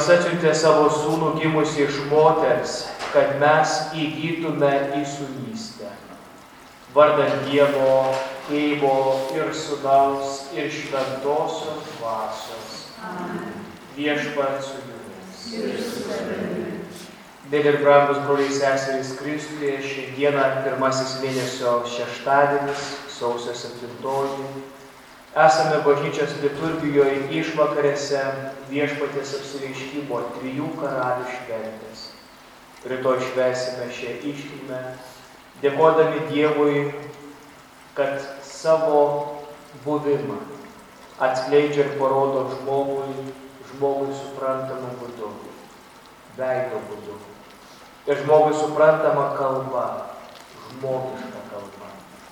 Dievas atsiuntė savo sūnų gimusį iš moters, kad mes įgytume į sūnystę. Vardant Dievo, Tėvo ir Sūnaus ir Šventosios Dvasios. Viešpats su jumis. Mėly ir brangus broliai seserys Kristuje, šiandieną pirmasis mėnesio šeštadienis, sausio 7. Esame bažnyčios liturgijoje išvakarėse Viešpaties apsireiškimo 3 karalių šventės. Rytoj švęsime šią iškilmę, dėkodami Dievui, kad savo buvimą atskleidžia ir parodo žmogui suprantamą būdu, veido būdu. Ir žmogui suprantama kalba, žmogiška kalba.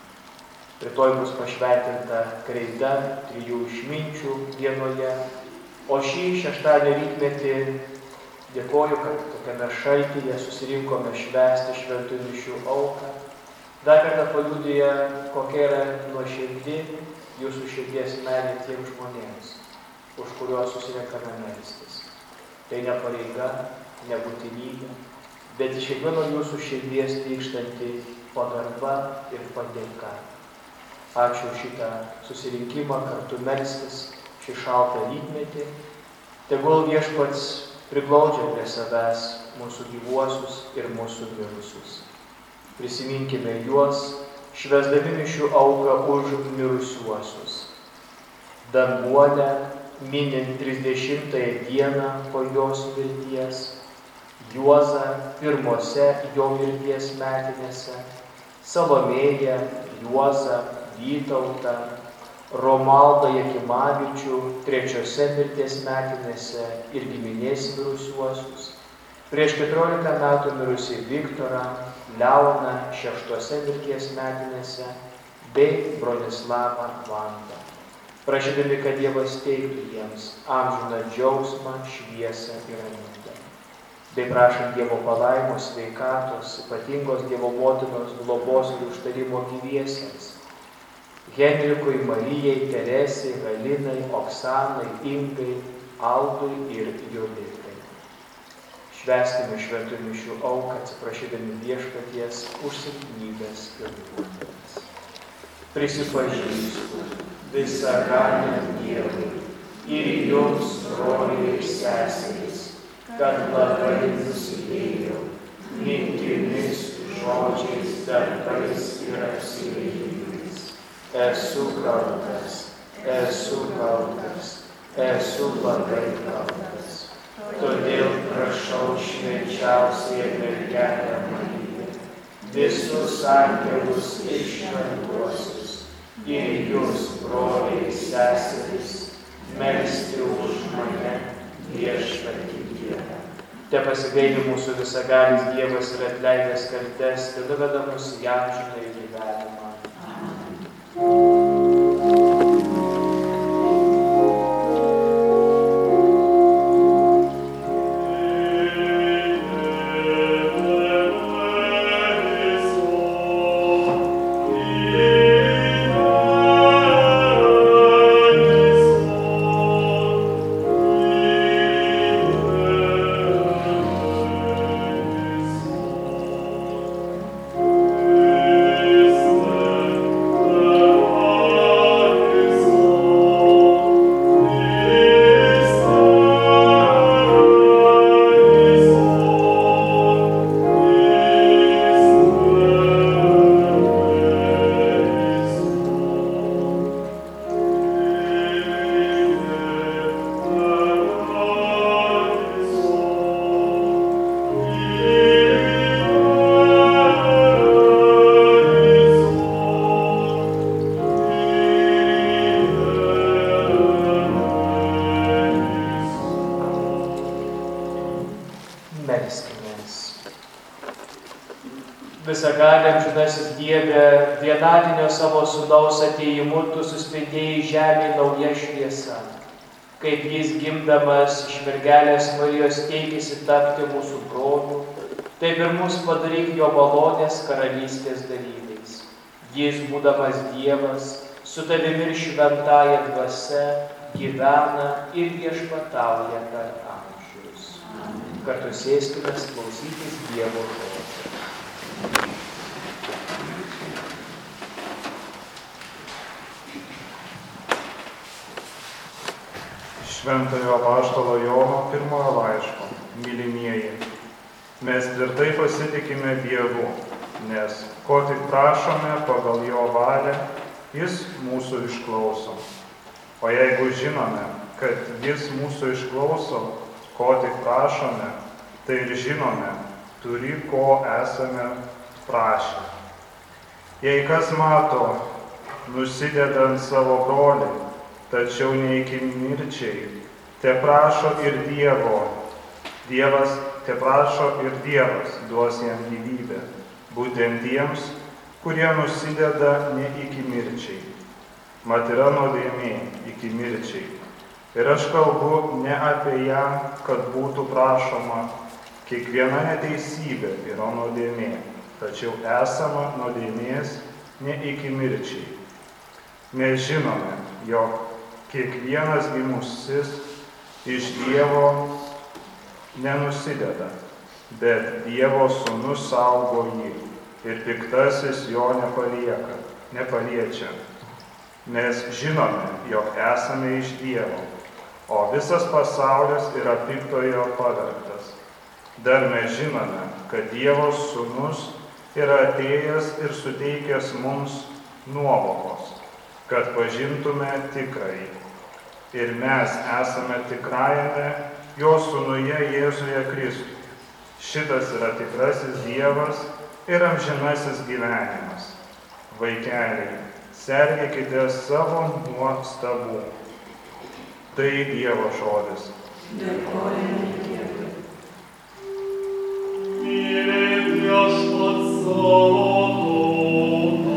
Rytoj bus pašventinta kreida 3 išminčių dienoje, o šį šeštadienio rytmetį dėkoju, kad tokiame šaltyje susirinkome švęsti šventųjų mišių auką. Dar kartą paliudija, kokia yra nuoširdi jūsų širdies meilė tiems žmonėms, už kuriuos susirinkame melstis. Tai ne pareiga, ne būtinybė, bet iš kiekvieno jūsų širdies trykštanti pagarba ir padėka. Ačiū šitą susirinkimą kartu melstis šį šaltą rytmetį. Tegul Viešpats priglaudžia prie savęs mūsų gyvuosius ir mūsų mirusius. Prisiminkime juos, švęsdami mišių auką už mirusiuosius. Danguolę, minint 30 dieną po jos mirties, Juozą pirmose jo mirties metinėse, Salomėją, Juozą, Vytautą, Romaldą Jakimavičių 3 mirties metinėse ir giminės mirusiuosius, prieš 14 metų mirusį Viktorą, Leoną 6 mirties metinėse bei Bronislavą Vandą, prašydami, kad Dievas teiktų jiems amžiną džiaugsmą, šviesą ir ramybę. Bei prašant Dievo palaimos, sveikatos, ypatingos Dievo motinos globos ir užtarimo gyviesiems, Henrikui, Marijai, Teresei, Galinai, Oksanai, Ingai, Aldui ir Jolitai. Švęskime šventųjų mišių auką, atsiprašydami Viešpaties už silpnybes ir nuodėmes. Prisipažįstu visagaliam Dievui ir jums, broliai ir seserys, kad labai nusidėjau mintimis, žodžiais, darbais ir apsileidimais. Esu kaltas, labai kaltas. Todėl prašau švenčiausiąją mergelę Mariją, visus angelus ir šventuosius, ir jūs, broliai, seserys, melsti už mane Viešpatį Dievą. Tepasigaili mūsų visagalis Dievas ir atleidęs kaltes, tenuveda mus į amžinąjį gyvenimą. Visagaliam žinasis Dieve, vienatinio savo sūnaus atėjimu tu suspindėjai žemė nauja šviesa. Kaip jis gimdamas iš mergelės Marijos teikėsi tapti mūsų broliu, taip ir mus padaryk jo malonės karalystės dalyviais. Jis, būdamas Dievas, su tavimi ir šventąja dvasia gyvena ir viešpatauja per amžius. Kartu sėskime klausytis Dievo žodžio. Šventojo apaštalo Jono pirmojo laiško. Mylimieji, mes tvirtai pasitikime Dievu, nes ko tik prašome pagal jo valią, jis mūsų išklauso. O jeigu žinome, kad jis mūsų išklauso, ko tik prašome, tai ir žinome, turi ko esame prašę. Jei kas mato, nusidedant savo brolį, tačiau ne iki mirčiai, te prašo ir Dievas duos jam gyvybę, būtent tiems, kurie nusideda ne iki mirčiai. Mat yra nuodėmė iki mirčiai. Ir aš kalbu ne apie ją, kad būtų prašoma, kiekviena neteisybė yra nuodėmė, tačiau esama nuodėmės ne iki mirčiai. Mes žinome, jog kiekvienas gimusis iš Dievo nenusideda, bet Dievo sūnus saugo jį ir piktasis jo nepaliečia. Mes žinome, jog esame iš Dievo, o visas pasaulis yra piktojo pavergtas. Dar mes žinome, kad Dievo sūnus yra atėjęs ir suteikęs mums nuovokos, kad pažintume tikrąjį. Ir mes esame tikrajame jo sūnuje Jėzuje Kristuje. Šitas yra tikrasis Dievas ir amžinasis gyvenimas. Vaikeliai, sergėkite savo nuostabų. Tai Dievo žodis. Dėkojame Dievui. Mylėk Viešpats savo tautą.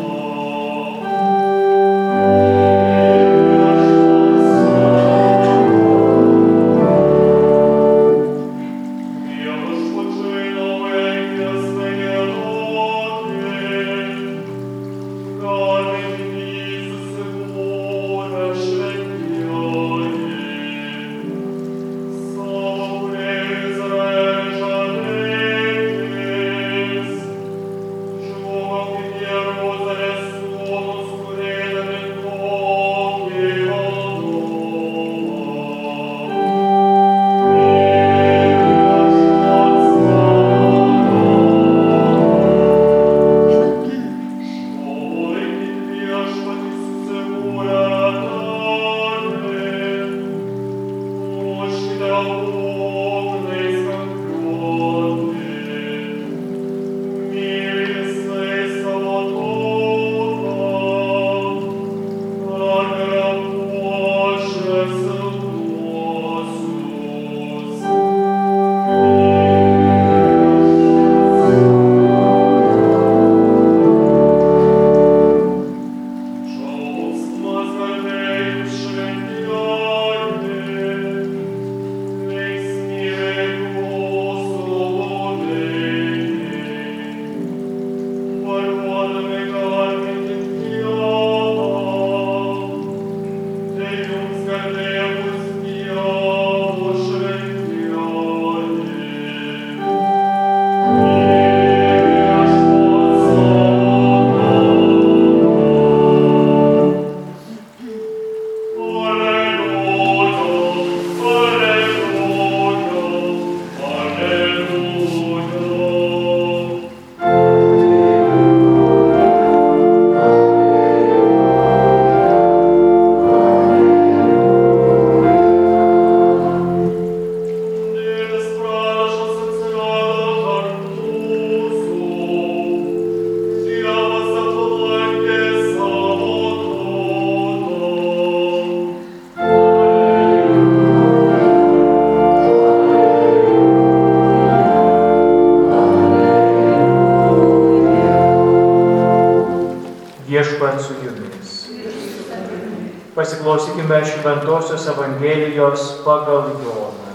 Pasiklausykime Šventosios Evangelijos pagal Joną.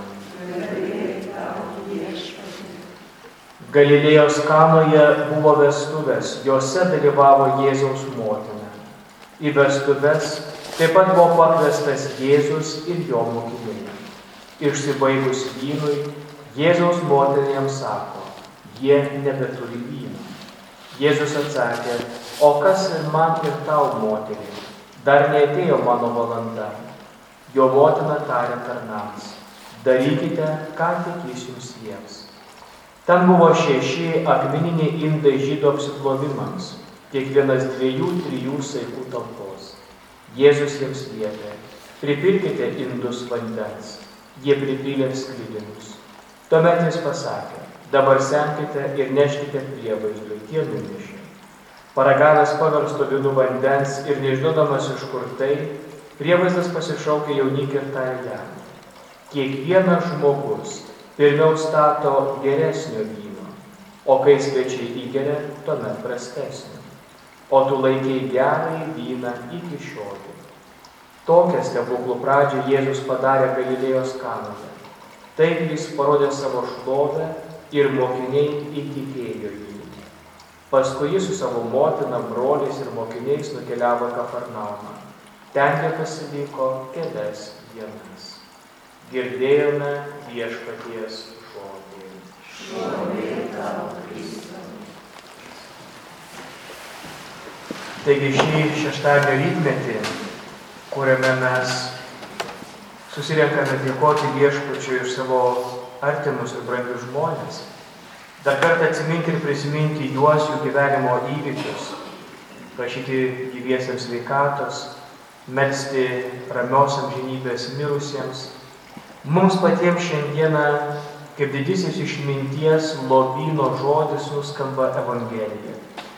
Galilėjos Kanoje buvo vestuvės, jose dalyvavo Jėzaus motina. Į vestuves taip pat buvo pakviestas Jėzus ir jo mokiniai. Išsibaigus vynui, Jėzaus motina jam sako, jie nebeturi vyno. Jėzus atsakė, o kas ir man ir tau, moterį, dar neatėjo mano valanda. Jo motina tarė tarnams, darykite, ką tik jis jums lieps. Ten buvo 6 akmeniniai indai žydų apsiplovimams, kiekvienas 2-3 saikų talpos. Jėzus jiems liepė, pripilkite indus vandens. Jie pripylė sklidinus. Tuomet jis pasakė, dabar semkite ir neškite prievaizdui, tie nunešė. Paragavęs paversto vynu vandens ir nežinodamas iš kur tai, prievaizdas pasišaukė jaunikį ir tarė jam. Kiekvienas žmogus pirmiau stato geresnio vyno, o kai svečiai įgeria, tuomet prastesnio. O tu laikei gerąjį vyną iki šiolei. Tokią stebuklų pradžią Jėzus padarė Galilėjos Kanoje. Taip jis parodė savo šlovę ir mokiniai įtikėjo jį. Paskui jis su savo motina, broliais ir mokiniais nukeliavo į Kafarnaumą. Ten jie pasiliko kelias dienas. Girdėjome Viešpaties žodį. Šlovė tau, Kristau. Taigi šį šeštadienio rytmetį, kuriame mes susirenkame dėkoti Viešpačiui už savo artimus ir brangius žmonės, dar kartą atsiminti ir prisiminti juos, jų gyvenimo įvykius, prašyti gyviesiems sveikatos, melsti ramios amžinybės mirusiems. Mums patiems šiandieną, kaip didysis išminties lobyno žodis, nuskamba Evangelija.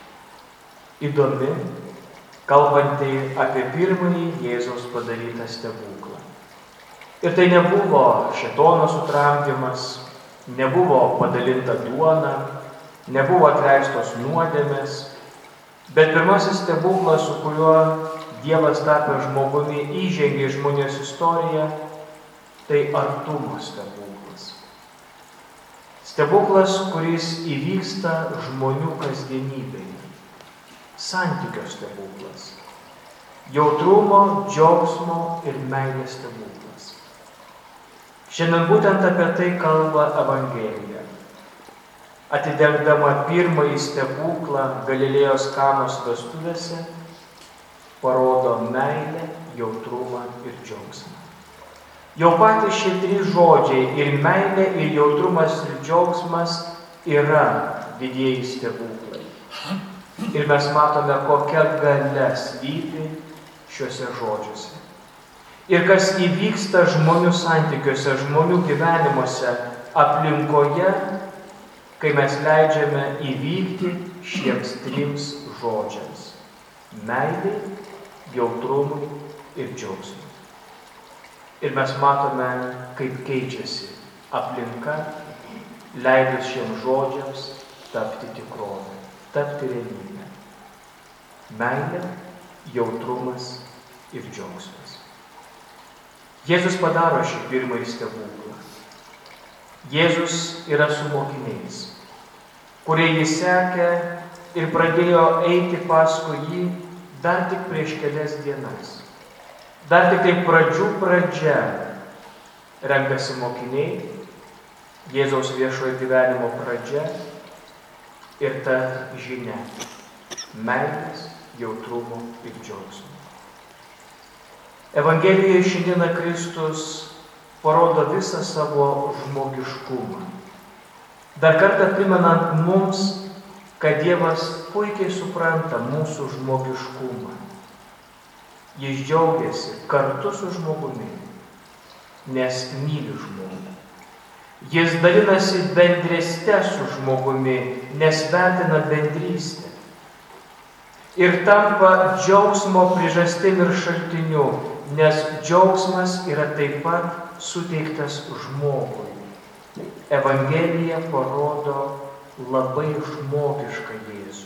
Įdomi, kalbanti apie pirmąjį Jėzaus padarytą stebuklą. Ir tai nebuvo šėtono sutramdymas, nebuvo padalinta duona, nebuvo atleistos nuodėmės, bet pirmasis stebuklas, su kuriuo Dievas tapęs žmogumi įžengė į žmonijos istoriją, tai artumo stebuklas. Stebuklas, kuris įvyksta žmonių kasdienybėje. Santykio stebuklas. Jautrumo, džiaugsmo ir meilės stebuklas. Šiandien būtent apie tai kalba Evangelija. Atidengdama pirmąjį stebuklą Galilėjos Kanos vestuvėse, parodo meilę, jautrumą ir džiaugsmą. Jau patys šie 3 žodžiai ir meilė, ir jautrumas, ir džiaugsmas yra didieji stebuklai. Ir mes matome, kokia galia slypi šiuose žodžiuose. Ir kas įvyksta žmonių santykiuose, žmonių gyvenimuose, aplinkoje, kai mes leidžiame įvykti šiems 3 žodžiams – meilei, jautrumui ir džiaugsmui. Ir mes matome, kaip keičiasi aplinka, leidus šiems žodžiams tapti tikrovę, tapti realybę. Meilė, jautrumas ir džiaugsmas. Jėzus padaro šį pirmąjį stebuklą. Jėzus yra su mokiniais, kurie jį sekė ir pradėjo eiti paskui jį dar tik prieš kelias dienas. Dar tik tai pradžių pradžia renkasi mokiniai, Jėzaus viešojo gyvenimo pradžia ir ta žinia – meilės, jautrumo ir džiaugsmo. Evangelijoje šiandieną Kristus parodo visą savo žmogiškumą. Dar kartą primenant mums, kad Dievas puikiai supranta mūsų žmogiškumą. Jis džiaugiasi kartu su žmogumi, nes myli žmogų. Jis dalinasi bendrystę su žmogumi, nes vertina bendrystę. Ir tampa džiaugsmo priežastim ir šaltiniu, nes džiaugsmas yra taip pat suteiktas žmogui. Evangelija parodo labai žmogišką Jėzų.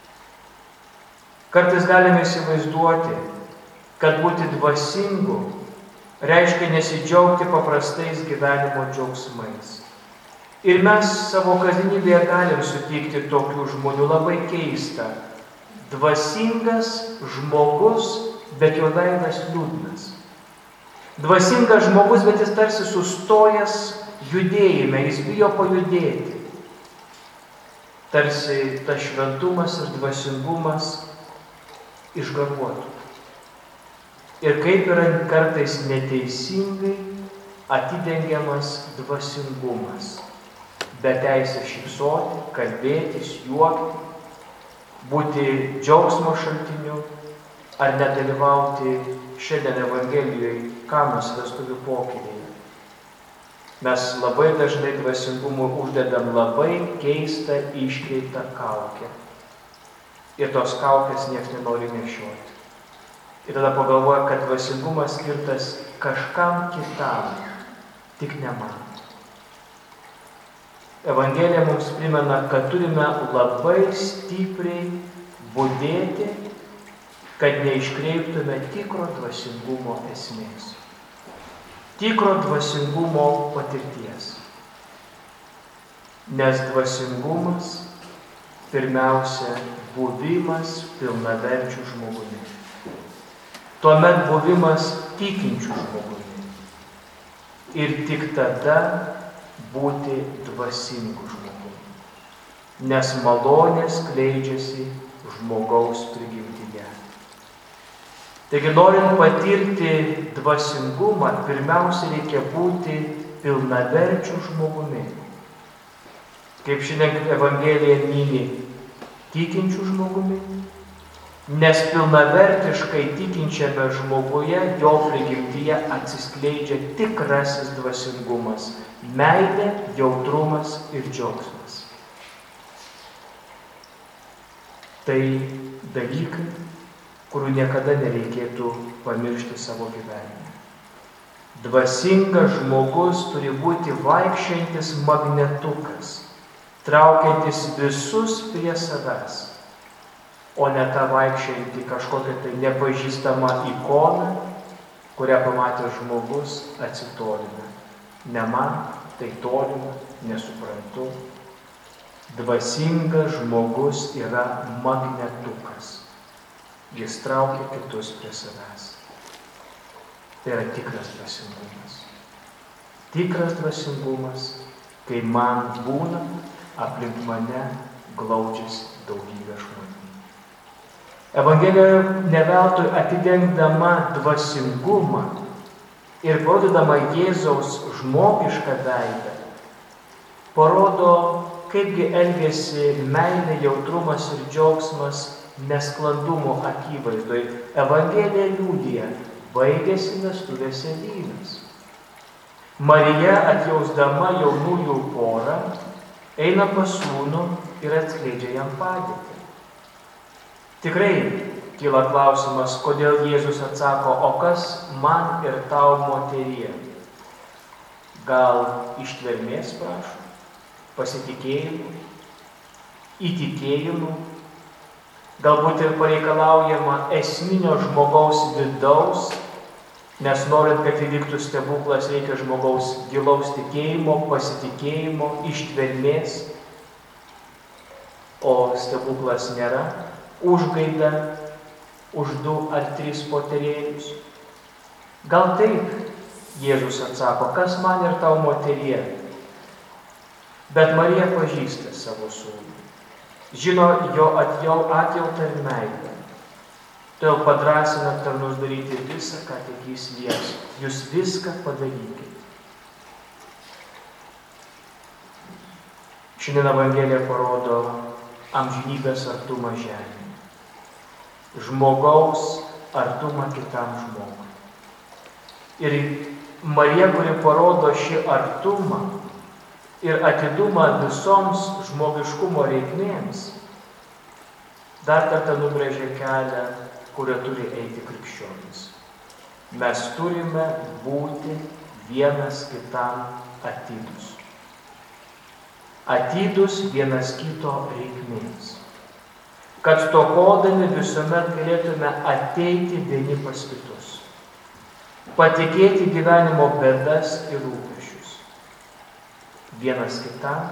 Kartais galime įsivaizduoti, kad būti dvasingu reiškia nesidžiaugti paprastais gyvenimo džiaugsmais. Ir mes savo kasdienybėje galim sutikti tokių žmonių, labai keista. Dvasingas žmogus, bet jo veidas liūdnas. Dvasingas žmogus, bet jis tarsi sustojęs judėjime, jis bijo pajudėti. Tarsi tas šventumas ir dvasingumas išgaruotų. Ir kaip yra kartais neteisingai atidengiamas dvasingumas, be teisės šypsoti, kalbėtis, juokti, būti džiaugsmo šaltiniu ar nedalyvauti šiandien Evangelijoje Kanos vestuvių pokylyje. Mes labai dažnai dvasingumui uždedam labai keistą iškreiptą kaukę. Ir tos kaukės niekas nenori nešioti. Ir tada pagalvoja, kad dvasingumas skirtas kažkam kitam, tik ne man. Evangelija mums primena, kad turime labai stipriai budėti, kad neiškreiptume tikro dvasingumo esmės. Tikro dvasingumo patirties. Nes dvasingumas pirmiausia buvimas pilnaverčių žmogumi. Tuomet buvimas tikinčių žmogumi. Ir tik tada būti dvasingu žmogumi. Nes malonė skleidžiasi žmogaus prigimtyje. Taigi, norint patirti dvasingumą, pirmiausia reikia būti pilnaverčių žmogumi. Kaip šiandien Evangelija mini tikinčių žmogumi, nes pilnavertiškai tikinčiame žmoguje, jo prigimtyje atsiskleidžia tikrasis dvasingumas – meilė, jautrumas ir džiaugsmas. Tai dalykai, kurių niekada nereikėtų pamiršti savo gyvenime. Dvasingas žmogus turi būti vaikščiantis magnetukas, traukiantis visus prie savęs, o ne ta vaikščianti kažkokia tai nepažįstama ikona, kurią pamatęs žmogus atsitolina. Ne man, tai tolima, nesuprantu. Dvasingas žmogus yra magnetukas. Jis traukia kitus prie savęs. Tai yra tikras dvasingumas. Tikras dvasingumas, kai man būna, aplink mane glaudžiasi daugybė žmonių. Evangelijoje neveltui atidengdama dvasingumą ir parodydama Jėzaus žmogišką veidą, parodo, kaipgi elgiasi meilė, jautrumas ir džiaugsmas nesklandumo akivaizdoj. Evangelija liudija, baigėsi vestuvėse vynas. Marija, atjausdama jaunųjų porą, eina pas sūnų ir atskleidžia jam padėtį. Tikrai kyla klausimas, kodėl Jėzus atsako, o kas man ir tau, moterie? Gal ištvermės prašo, pasitikėjimo, įtikėjimo, galbūt ir pareikalaujama esminio žmogaus vidaus, nes norint, kad įvyktų stebuklas, reikia žmogaus gilaus tikėjimo, pasitikėjimo, ištvermės, o stebuklas nėra užgaida už 2 ar 3 poterėlius. Gal taip Jėzus atsako, kas man ir tau, moterie? Bet Marija pažįsta savo sūnų, žino jo atjautą ir meilę. Todėl padrąsina tarnus daryti visą, ką tik jis lieps. Jūs viską padarykite. Šiandien Evangelija parodo amžinybės artumą žemėje. Žmogaus artumą kitam žmogui. Ir Marija, kuri parodo šį artumą ir atidumą visoms žmogiškumo reikmėms, dar kartą nubrėžia kelią, kurio turi eiti krikščionis. Mes turime būti vienas kitam atidūs. Atidūs vienas kito reikmėms. Kad stokodami visuomet galėtume ateiti vieni pas kitus. Patikėti gyvenimo bėdas ir rūpesčius. Vienas kitam,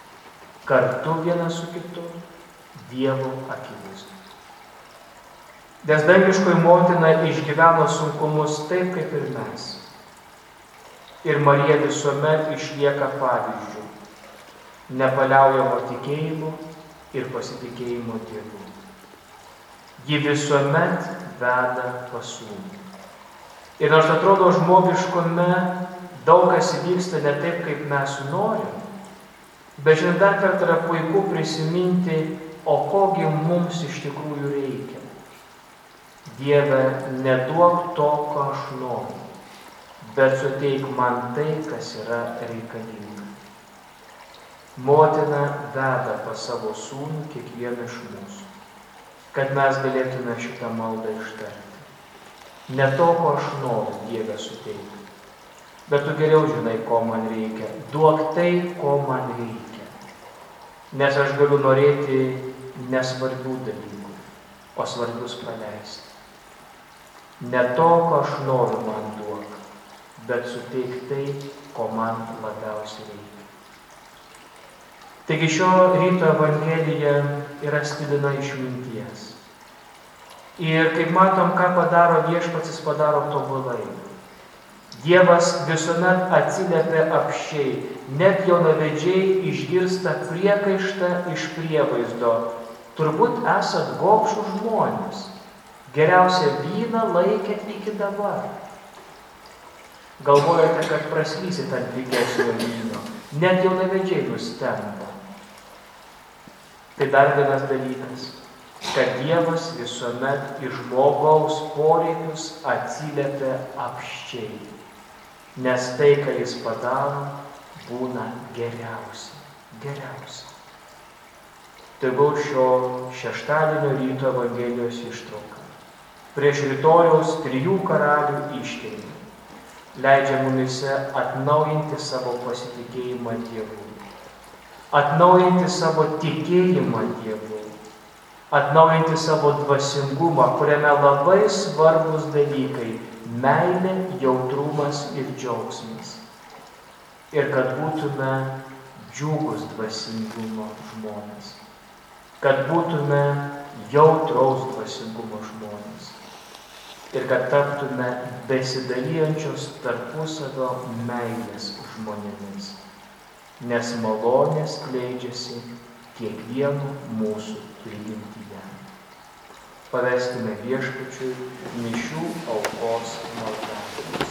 kartu vienas su kitu, Dievo akivaizdu. Nes dangiškoji motina išgyveno sunkumus taip kaip ir mes. Ir Marija visuomet išlieka pavyzdžiu nepaliaujamo tikėjimo ir pasitikėjimo Dievu. Ji visuomet veda pas Sūnų. Ir nors atrodo žmogiškome daug kas vyksta ne taip, kaip mes norim, bet šiandien dar kartą yra puiku prisiminti, o kogi mums iš tikrųjų reikia. Dieve, neduok to, ko aš noriu, bet suteik man tai, kas yra reikalinga. Motina veda pas savo Sūnų kiekvieną iš mūsų, kad mes galėtume šitą maldą ištarti. Ne to, ko aš noriu, Dieve, suteikti, bet tu geriau žinai, ko man reikia. Duok tai, ko man reikia. Nes aš galiu norėti nesvarbių dalykų, o svarbius praleisti. Ne to, ko aš noriu, man duok, bet suteik tai, ko man labiausiai reikia. Taigi šio ryto Evangelija yra sklidina išminties. Ir kaip matom, ką padaro Viešpats, jis padaro tobulai. Dievas visuomet atsiliepia apsčiai, net jaunavedžiai išgirsta priekaištą iš prievaizdo. Turbūt esat gobšūs žmonės, geriausią vyną laikėt iki dabar. Galvojate, kad praslysit ant pigesnio vyno, net jaunavedžiai nustemba. Tai dar vienas dalykas, kad Dievas visuomet iš žmogaus poreikius atsiliepia apsčiai, nes tai, ką jis padaro, būna geriausia. Tai buvo šio šeštadienio ryto Evangelijos ištrauka. Prieš rytojaus 3 karalių iškilmę leidžia mumise atnaujinti savo pasitikėjimą Dievu, atnaujinti savo tikėjimą Dievu, atnaujinti savo dvasingumą, kuriame labai svarbus dalykai - meilė, jautrumas ir džiaugsmas. Ir kad būtume džiugus dvasingumo žmonės, kad būtume jautraus dvasingumo žmonės ir kad taptume besidalijančios tarpusavio meilės žmonėmis, nes malonė skleidžiasi kiekvieno mūsų prigimtyje. Paveskime Viešpačiui mišių aukos maldavimus.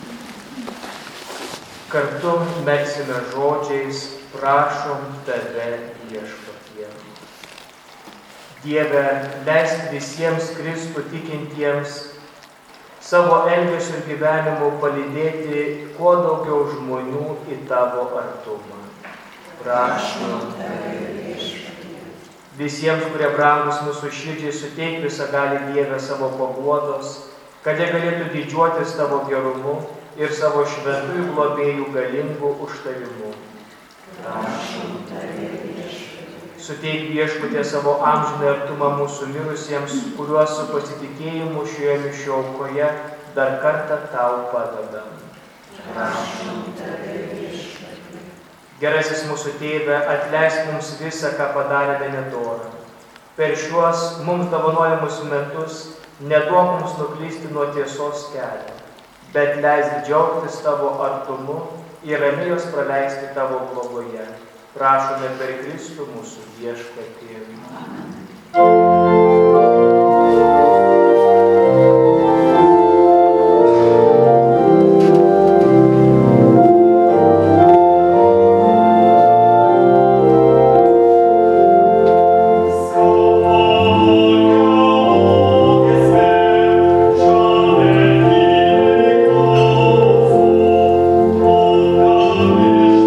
Kartu melsime žodžiais, prašom tave, Viešpatie. Dieve, leisk visiems Kristų tikintiems savo elgesiu ir gyvenimu palydėti kuo daugiau žmonių į tavo artumą. Prašom tave, visiems, kurie brangus mūsų širdžiai, suteik visagalį Dievę savo paguodos, kad jie galėtų didžiuotis tavo gerumu ir savo šventųjų globėjų galingų užtavimu. Suteik Viešpatie savo amžiną artumą mūsų mirusiems, kuriuos su pasitikėjimu šioje mišių aukoje dar kartą tau padedam. Gerasis mūsų Tėve, atleisk mums visą, ką padarėme nedorą. Per šiuos mums dovanojamus metus neduok mums nuklysti nuo tiesos kelio, bet leisk džiaugtis tavo artumu ir ramiai juos praleisti tavo globoje. Prašome per Kristų mūsų Viešpatį.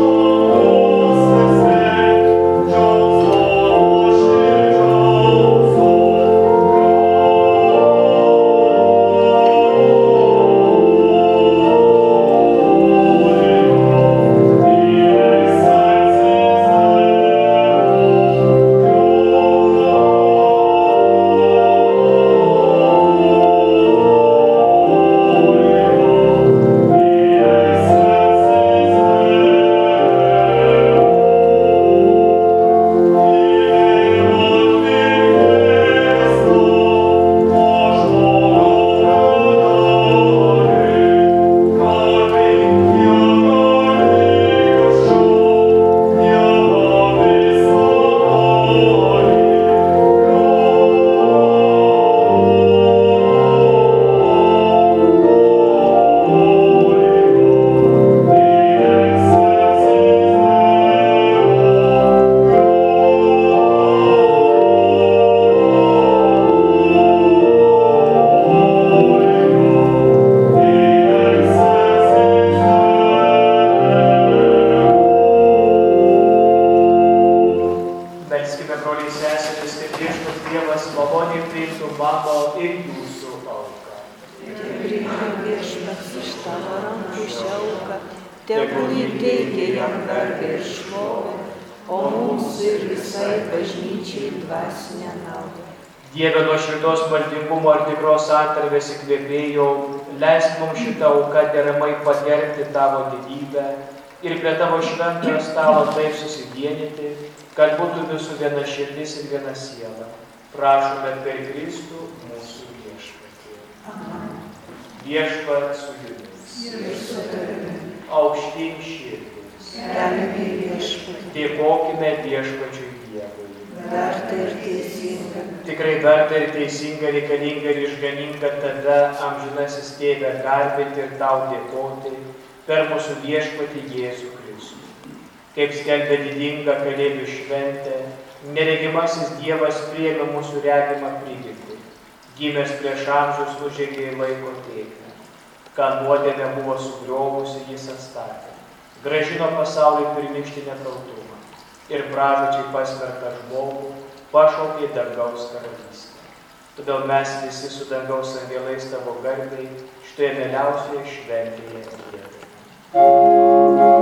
Oh priimtų mano ir jūsų auką. Priima viešpats iš tavo rankų šią auką, tegul įteikia jam garbę ir šlovę, o mums ir visai bažnyčiai dvasinę naudą. Dieve, nuo širdos maldingumo ir tikros santarvės įkvėpėjo, leisk mums šitą auką deramai pagerbti tavo didybę ir prie tavo šventojo stalo taip susivienyti, kad būtų visų viena širdis ir viena siela. Prašome per Kristų mūsų viešpatį. Viešpat su jumis. Ir su tavimi. Aukštyn širdis. Keliame viešpatį. Dėkokime viešpačiui Dievui. Verta ir teisinga. Tikrai verta ir teisinga, reikalinga ir išganinga tave, amžinasis Tėve, garbinti ir tau dėkoti per mūsų viešpatį Jėzų Kristų. Kaip skelbia didinga Kalėdų šventė, neregimasis Dievas priėmė mūsų regimą prigimtį. Gimęs prieš amžius užžengė į laiko tėkmę. Ką nuodėmė buvo sugriovusi, jis atstatė. Grąžino pasaulį pirmykštį nekaltumą. Ir pražūčiai pasmerktą žmogų pašaukė į dangaus karalystę. Todėl mes visi su dangaus angelais tavo garbei šitoje mieliausioje šventėje giedame.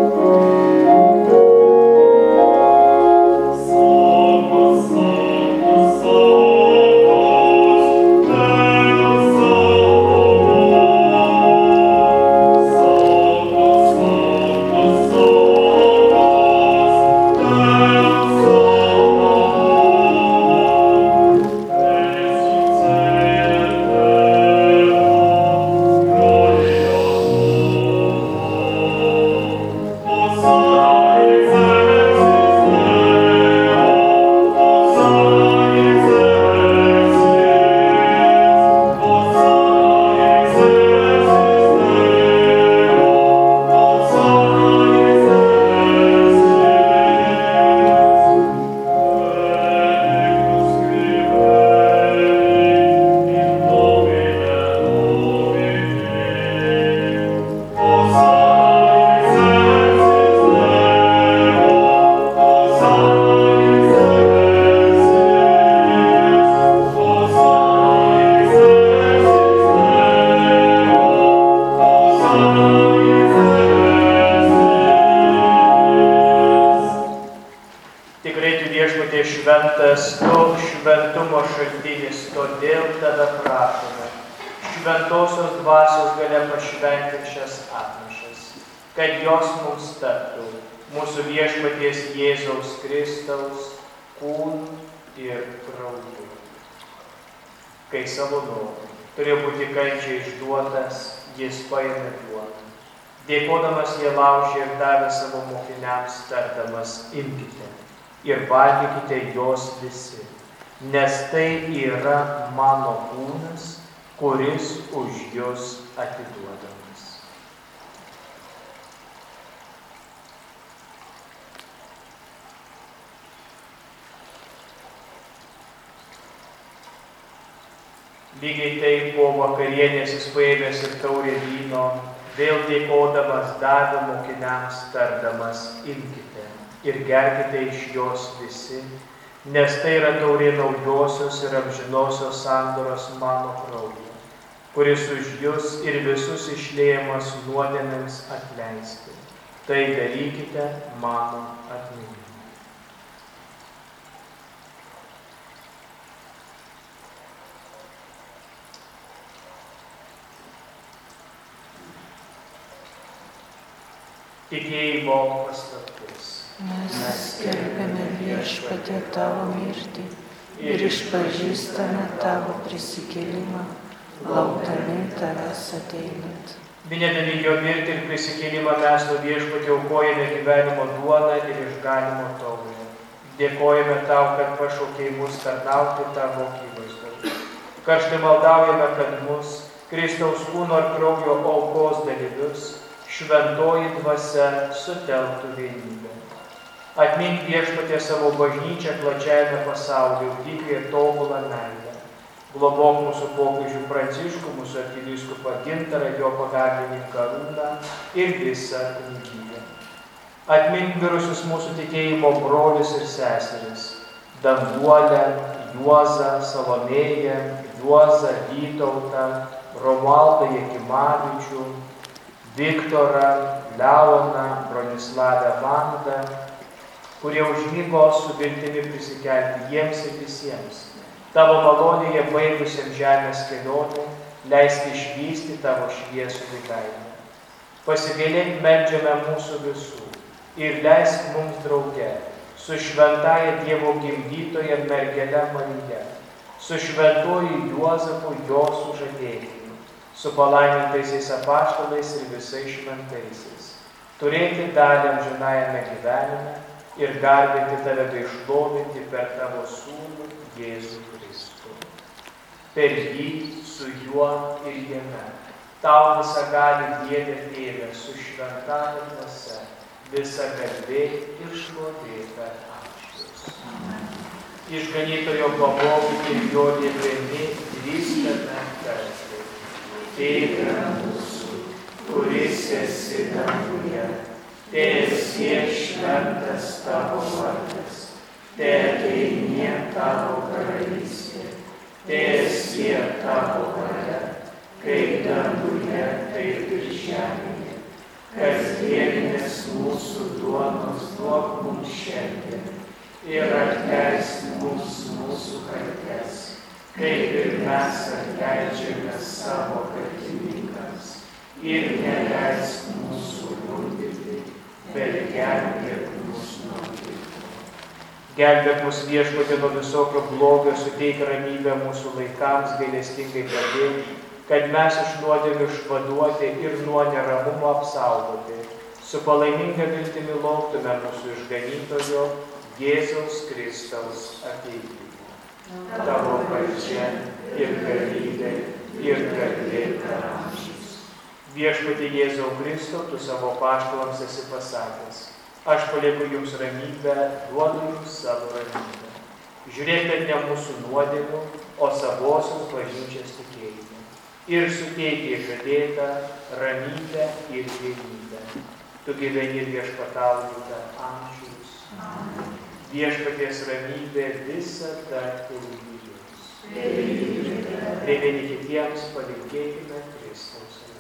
Šventas, tu šventumo šaltinis, todėl tave prašome. Šventosios dvasios galia pašventink šias atnašas, kad jos mums taptų mūsų viešpaties Jėzaus Kristaus kūnu ir krauju. Kai savo noru turėjo būti kančiai išduotas, jis paėmė duoną. Dėkodamas jie laužė ir davė savo mokiniams, tardamas, imkite ir valgykite jos visi, nes tai yra mano kūnas, kuris už jus atiduodamas. Lygiai taip po vakarienės jis paėmęs ir taurę vyno, vėl dėkodamas davė mokiniams, tardamas, imkite ir gerkite iš jos visi, nes tai yra taurė naujosios ir amžinosios sandoros mano kraujo, kuris už jus ir visus išliejamas nuodėmėms atleisti. Tai darykite mano atminimui. Tikėjimo paslaptis. Mes skelbiame viešpatie tavo mirtį ir išpažįstame tavo prisikėlimą, laukdami tavęs ateinant. Minėdami jo mirtį ir prisikėlimą mes nuo viešpatie aukojame gyvenimo duoną ir išganimo taurę. Dėkojame tau, kad pašaukei mus tarnauti tavo akivaizdoje. Karštai maldaujame, kad mus, Kristaus kūno ir kraujo aukos dalyvius, šventoji dvasia sutelktų vienybę. Atmink viešpatie savo bažnyčią plačiajame pasaulyje, ugdyk ir tobulą meilę. Globok mūsų popiežių Pranciškų, mūsų arkivyskupą Gintarą, jo pagalbininką Arūną ir visą kunigiją. Atmink mirusius mūsų tikėjimo brolius ir seseris, Danguolę, Juozą, Salomėją, Juozą, Vytautą, Romualdą Jakimavičių, Viktorą, Leoną, Bronislavę Vandą, kurie užmygo su viltimi prisikelti jiems ir visiems. Tavo malonėje baigusiam žemės kelionę, leisk išvysti tavo šviesų gyvenimą. Pasigailėk meldžiame mūsų visų ir leisk mums drauge su šventaja Dievo gimdytoja mergele Marija, su šventuoju Juozapu jo sužadėtiniu, su palaimintaisiais apaštalais ir visais šventaisiais, turėti dalį amžinajame gyvenime ir garbinti tave bei šlovinti per tavo sūnų Jėzų Kristų. Per jį, su juo ir jame, tau visagali Dieve Tėve su šventąja dvasia, visa garbė ir šlovė per amžius. Išganytojo pamokyti ir jo dievimi drįstame tarti. Tėve mūsų, kuris esi danguje, teesie šventas tavo vardas, teateinie tavo karalystė, teesie tavo valia, kaip danguje, taip ir žemėje. Kasdieninės mūsų duonos duok mums šiandien ir atleisk mums mūsų kaltes, kaip ir mes atleidžiame savo kaltininkams, ir neleisk mūsų gundyti, bet gelbėk mus nuo pikto. Gelbėk mus Viešpatie nuo visokio blogio, suteik ramybę mūsų laikams, gailestingai padėk, kad mes iš nuodėmių išvaduoti ir nuo neramumo apsaugoti, su palaiminga viltimi lauktume mūsų išganytojo Jėzaus Kristaus atėjimo. Tavo valdžia ir galybė ir garbė per amžius. Viešpatie Jėzau Kristau, tu savo apaštalams esi pasakęs, aš palieku jums ramybę, duodu jums savo ramybę. Žiūrėkite ne mūsų nuodėmių, o savosios bažnyčios tikėjimą. Ir suteikė žadėtą ramybę ir vienybę. Tu gyveni ir viešpatauji per amžius. Viešpaties ramybė visada turi jums. Tai vieni kitiems palinkėkime Kristaus ramybę.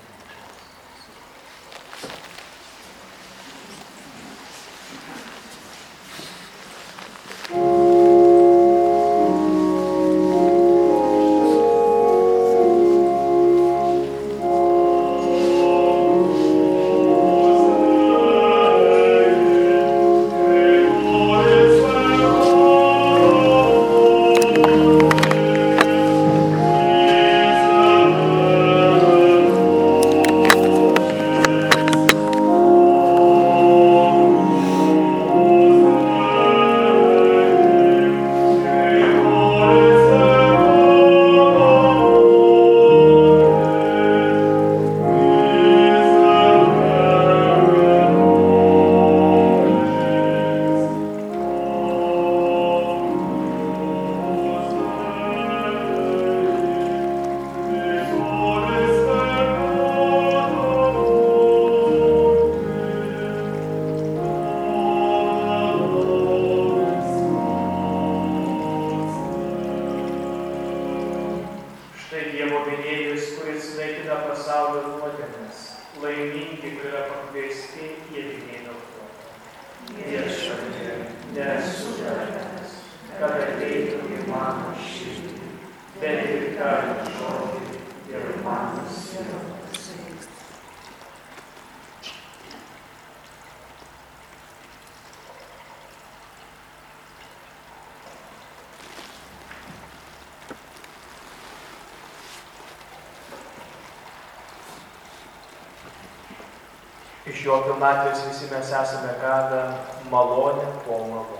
Iš jo pilnatvės visi mes esame gavę malonę po malonės.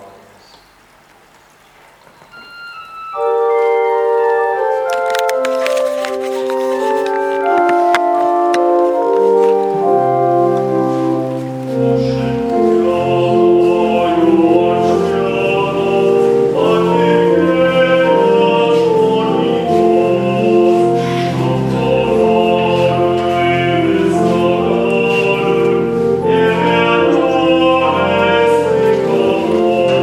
Oh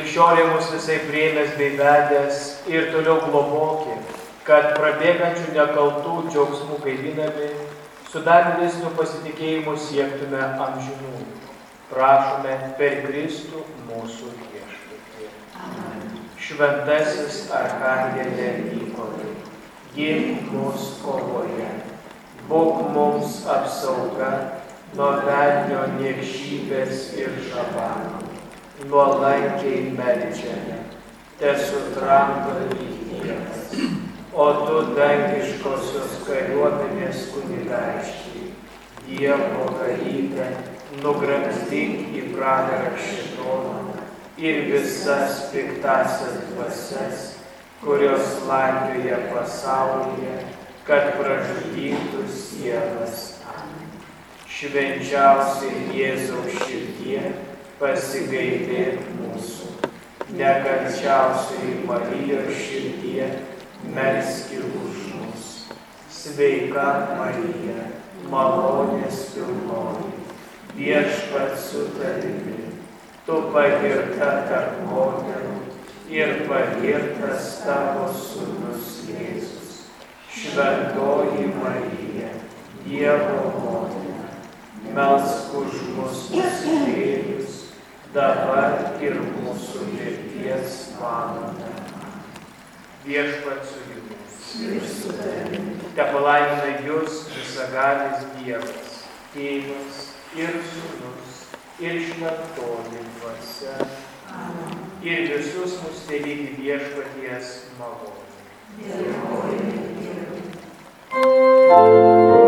Likščiolė mus visai priėmęs bei vedęs ir toliau globokė, kad prabėgančių nekaltų džiaugsmų gaivinami, su dar didesniu pasitikėjimu siektume amžinų. Prašome per Kristų mūsų viešpatį. Šventasis arkangelė Mykolai, gink mus kovoje, būk mums apsauga nuo velnio niekšybės ir žabano. Nuolankiai meldžiame, tesutramdo Dievas, o tu dangiškosios kariuomenės kunigaikščiai, Dievo galybę, nugramzdink į pragarą šėtoną ir visas piktasias dvasias, kurios slankioja pasaulyje, kad pražudytų sielas. Švenčiausiai Jėzaus širdie, pasigailėk mūsų. Nekalčiausiai Marijos širdie, melskir už mus. Sveika Marija, malonės pilnoji, viešpats su tavimi, tu pagirta tarp moterų ir pagirtas tavo sūnus Jėzus. Šventoji Marija, Dievo motina, melsk už mus nusidėjėlius, dabar ir mūsų mirties valandą. Viešpats su jumis. Tepalaimina jus visagalis Dievas, Tėvas ir Sūnus ir Šventoji Dvasia. Ir visus mus telydi viešpaties malonė.